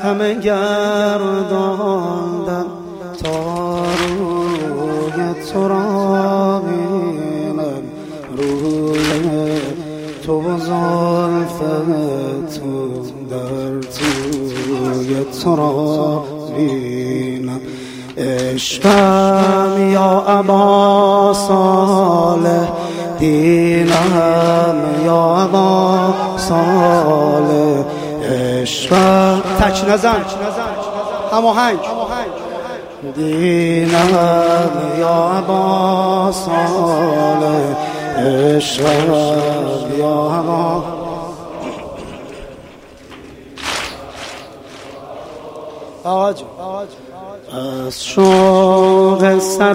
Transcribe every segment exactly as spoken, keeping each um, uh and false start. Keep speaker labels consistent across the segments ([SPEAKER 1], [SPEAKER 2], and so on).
[SPEAKER 1] همه گرداندم تا روی تو را بینم، روی تو و زلف تو در توی تو را بینم. عشقم یا ابا صالح، دینم یا ابا صالح. عشقم تک نزن هماهنگ، دینم یا ابا صالح. عشقم یا ابا آج از شوق سر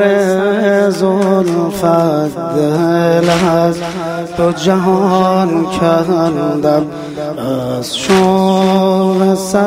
[SPEAKER 1] زلفت دل از دو جهان کندم، از شوق سر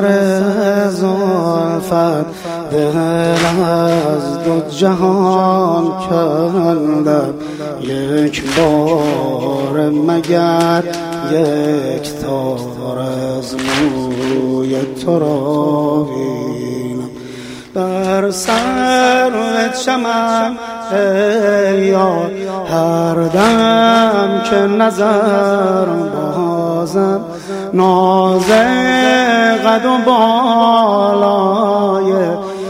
[SPEAKER 1] زلفت دل از دو جهان کندم. یک بار مگر یک تار از موی تو را بینم، در سر چمن یا هر دم که نظر بازم، ناز قد و بالای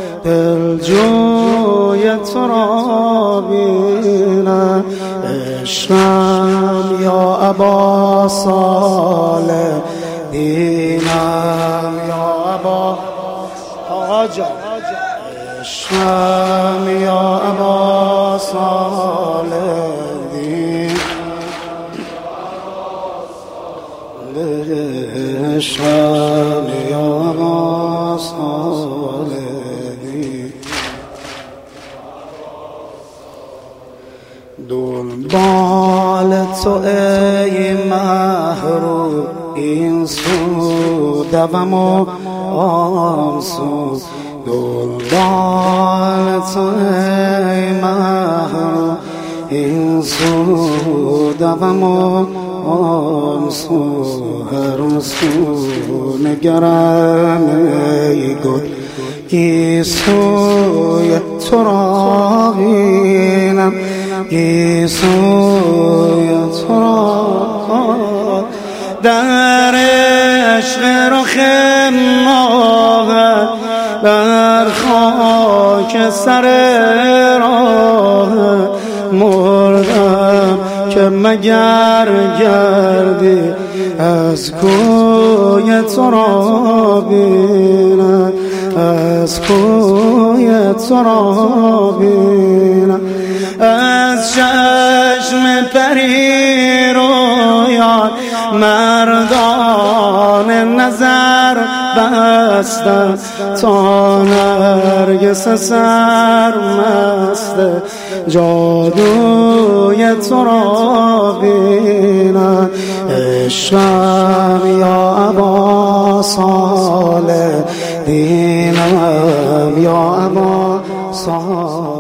[SPEAKER 1] دلجوی تو را بینم. عشقم یا ابا صالح، دینم یا ابا آجا. عشقم یا ابا صالح، عشقم یا ابا صالح. دنبال تو ای محروم، این سو دوم و آن سو. دنبال تو ای محروم، این سو دوم و آن سو. هر سو نگرم ای گل، گیسوی تو را بینم، گیسوی تو را. در عشق رخ ماه، در خاک سر راه مردم که مگر گردی از کوی تو را بینم، از کوی تو را بینم. از چشم پری رویان مردان نظر بستم، تا نرگس سرمست جادوی تو را بینم. عشقم یا ابا صالح، دینم یا ابا صالح.